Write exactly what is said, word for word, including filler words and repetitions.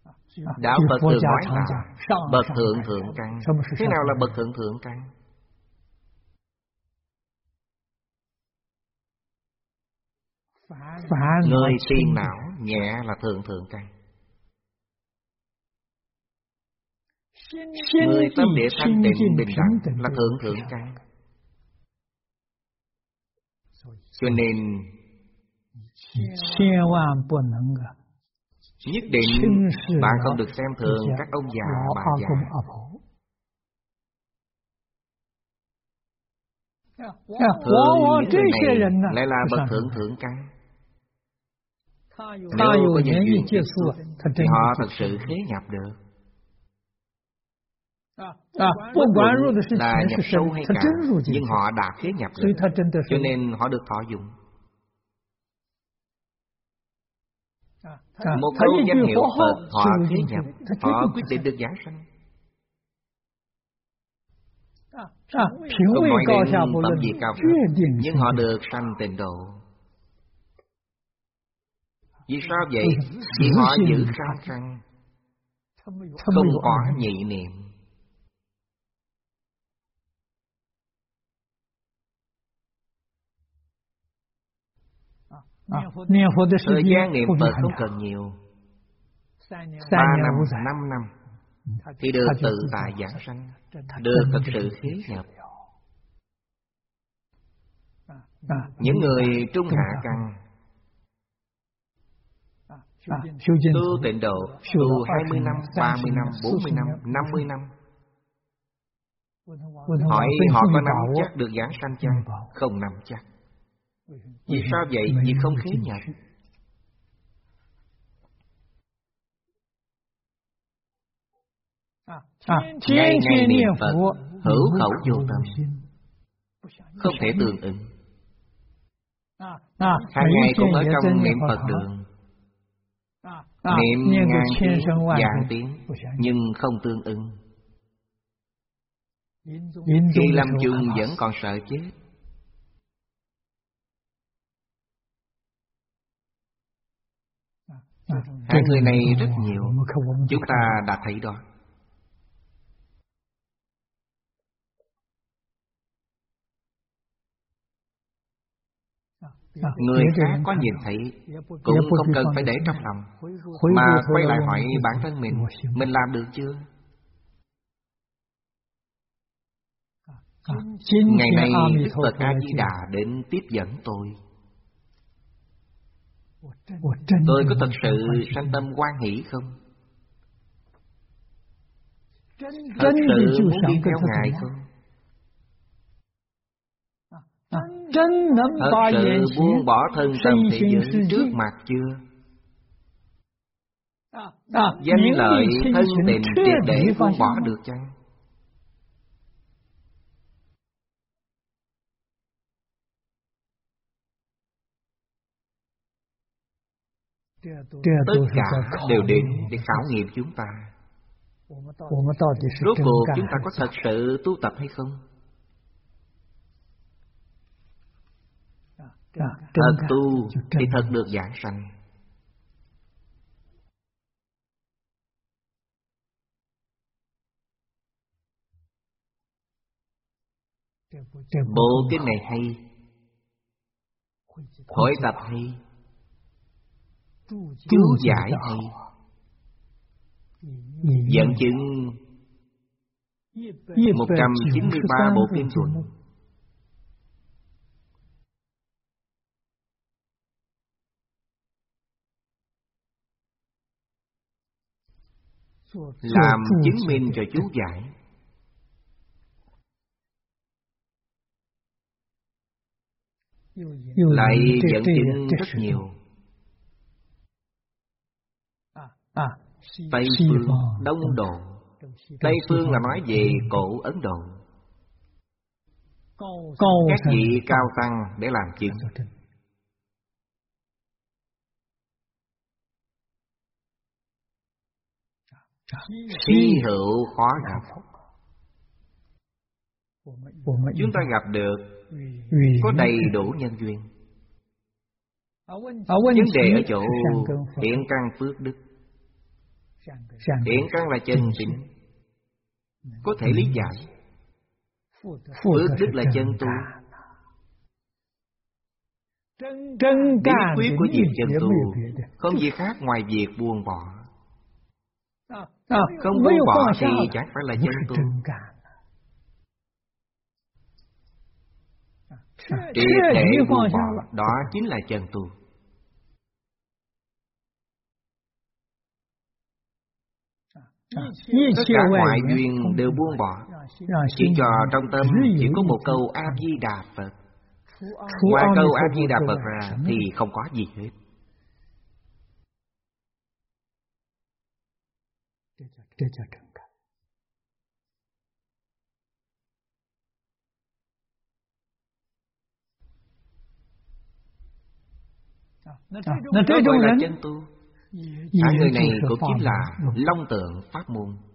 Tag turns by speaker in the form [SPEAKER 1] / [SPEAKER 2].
[SPEAKER 1] Đạo Phật thường nói là bậc thượng thượng căn. Thế nào là bậc thượng thượng căn? Người phiền não nhẹ là thượng thượng căn. Người tâm địa thanh tịnh bình đẳng là thượng thượng căn. Cho nên nhất định bạn không được xem thường các ông già bà già. Thường những người này lại là bậc thượng thượng căn. Nếu có nhân duyên tiếp xúc thì họ thật sự khế nhập được. Bất luận là nhập sâu hay cạn, nhưng họ đã khế nhập được, cho nên họ được thọ dụng. Một câu danh hiệu Phật họ khế nhập, họ quyết định được giảng sanh. Không nói đến tâm vị cao thấp, nhưng họ được sanh tịnh độ. Vì sao vậy? Vì họ giữ sáu căn, không có nhị niệm. Thời gian niệm Phật không cần nhiều, ba năm, năm năm thì được tự tại giảng sanh, được thật sự khế nhập. Những người trung hạ căn tu tịnh độ, tu hai mươi năm, ba mươi năm, bốn mươi năm, năm mươi năm. Hỏi họ có nắm chắc được giảng sanh chăng? Không nắm chắc. Vì sao vậy? Vì không khế nhập. Ngày ngày niệm Phật, hữu khẩu vô tâm, không thể tương ứng. Hàng ngày cũng ở trong niệm Phật đường, niệm ngàn tiếng, vạn tiếng, nhưng không tương ứng. Khi lâm chung vẫn còn sợ chết. Hai người này rất nhiều, chúng ta đã thấy đó. Người khác có nhìn thấy cũng không cần phải để trong lòng, mà quay lại hỏi bản thân mình, mình làm được chưa? Ngày nay Đức Phật A-di-đà đến tiếp dẫn tôi. Tôi có thật sự sanh tâm hoan hỷ không? Thật sự muốn đi theo Ngài không? Thật sự buông bỏ thân tâm thế giới trước mặt chưa? Danh lợi thân tình triệt để buông bỏ được chăng? Tất cả đều đến để khảo nghiệm chúng ta. Rốt cuộc chúng ta có thật sự tu tập hay không? Thật tu thì thật được giảng sanh. Bộ kinh này hay, hội tập hay, chú giải hay, dẫn chứng một trăm chín mươi ba bộ kinh thuận. Làm chứng minh cho chú giải. Lại dẫn chứng rất nhiều. Tây phương, Đông Độ. Tây phương là nói về cổ Ấn Độ. Các vị cao tăng để làm chứng. Hy hữu khó gặp. Chúng ta gặp được có đầy đủ nhân duyên. Vấn đề ở chỗ thiện căn phước đức. Thiện căn là chân tịnh, có thể lý giải. Phước đức là chân tu. Bí quyết của việc chân tu không gì khác ngoài việc buông bỏ. Không buông bỏ thì chẳng phải là chân tu. Triệt để buông bỏ, đó chính là chân tu. Tất cả ngoại duyên đều buông bỏ, chỉ cho trong tâm chỉ có một câu A-di-đà Phật. Ngoài câu A-di-đà Phật ra thì không có gì hết. Đó gọi là chân tu. Hai người này cũng chính là long tượng pháp môn.